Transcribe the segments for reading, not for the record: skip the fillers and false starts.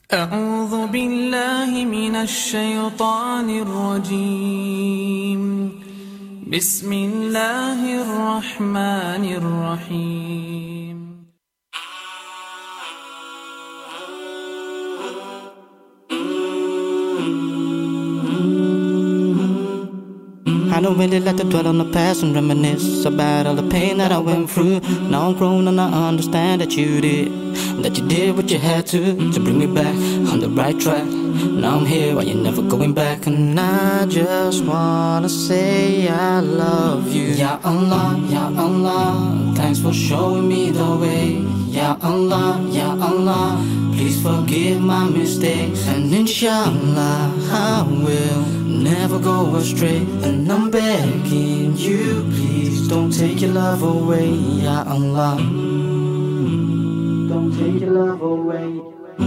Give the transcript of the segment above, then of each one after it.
أعوذ بالله من الشيطان الرجيم. بسم الله الرحمن الرحيم. I don't really like to dwell on the past and reminisce about all the pain that I went through. Now I'm grown and I understand that you did what you had to bring me back on the right track. Now I'm here while you're never going back, and I just wanna say I love you. Ya Allah, Ya Allah, thanks for showing me the way. Ya Allah, Ya Allah, please forgive my mistakes, and inshallah I will never go astray. And I'm begging you, please don't take your love away. Ya Allah, don't take your love away.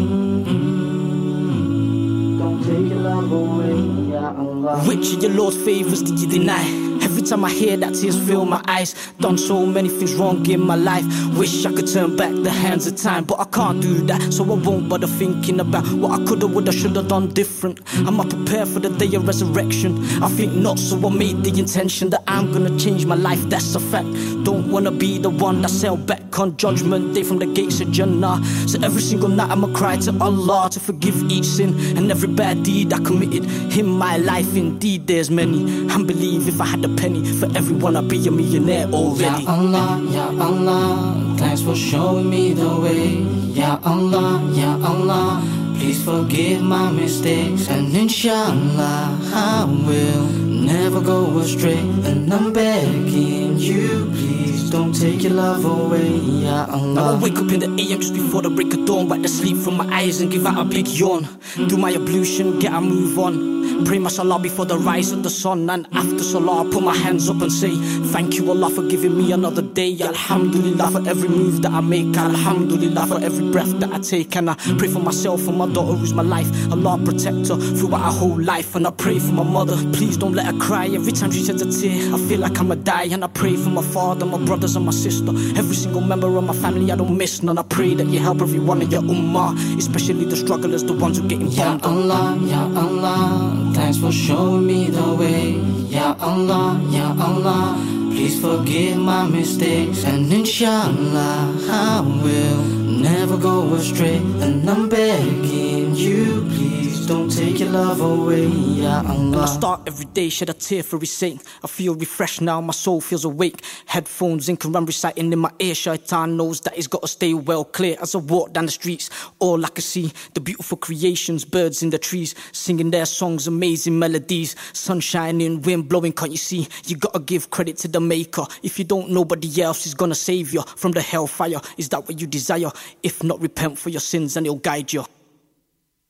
Don't take your love away, Ya Allah. Which of your Lord's favors did you deny? Every time I hear that, tears fill my eyes. Done so many things wrong in my life. Wish I could turn back the hands of time, but I can't do that, so I won't bother thinking about what I coulda, woulda, shoulda done different. I'm not prepared for the day of resurrection. I think not, so I made the intention that I'm gonna change my life, that's a fact. Don't wanna be the one that's held back on judgment day from the gates of Jannah. So every single night I'ma cry to Allah to forgive each sin and every bad deed I committed in my life. Indeed there's many, and believe if I had a penny for everyone I'd be a millionaire already. Ya Allah, Ya Allah, thanks for showing me the way. Ya Allah, Ya Allah, please forgive my mistakes, and inshallah I will never go astray. And I'm begging you, please don't take your love away. Ya Allah. Now I wake up in the AM just before the break of dawn, wipe the sleep from my eyes and give out a big yawn. Do my ablution, get a move on. Pray my salah before the rise of the sun, and after salah I put my hands up and say, thank you Allah for giving me another day. Alhamdulillah for every move that I make. Alhamdulillah for every breath that I take. And I pray for myself and my daughter who's my life. Allah protect her throughout her whole life. And I pray for my mother, please don't let her cry. Every time she sheds a tear I feel like I'ma die. And I pray for my father, my brothers and my sister, every single member of my family I don't miss none. I pray that you help every one of your ummah, especially the strugglers, the ones who getting bombed. Ya Allah, Ya Allah, thanks for showing me the way. Ya Allah, Ya Allah, please forgive my mistakes, and inshallah I will never go astray. And I'm begging you, please don't take your love away. Ya Allah. And I start every day, shed a tear for his sake. I feel refreshed now, my soul feels awake. Headphones in Quran reciting in my ear. Shaitan knows that he's got to stay well clear. As I walk down the streets, all I can see the beautiful creations, birds in the trees singing their songs, amazing melodies. Sun shining, wind blowing, can't you see? You gotta give credit to the maker. If you don't, nobody else is gonna save you from the hellfire. Is that what you desire? If not, repent for your sins and he'll guide you.